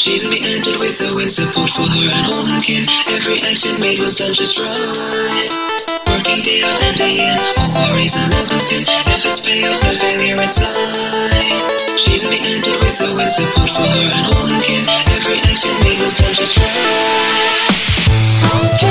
She's in the ended with the wind support for her and all her kin. Every action made was done just right. Working day out and day in, all worries and all thin. If it's payoff, no failure inside. She's in the ended with the wind support for her and all her kin. Every action made was done just right.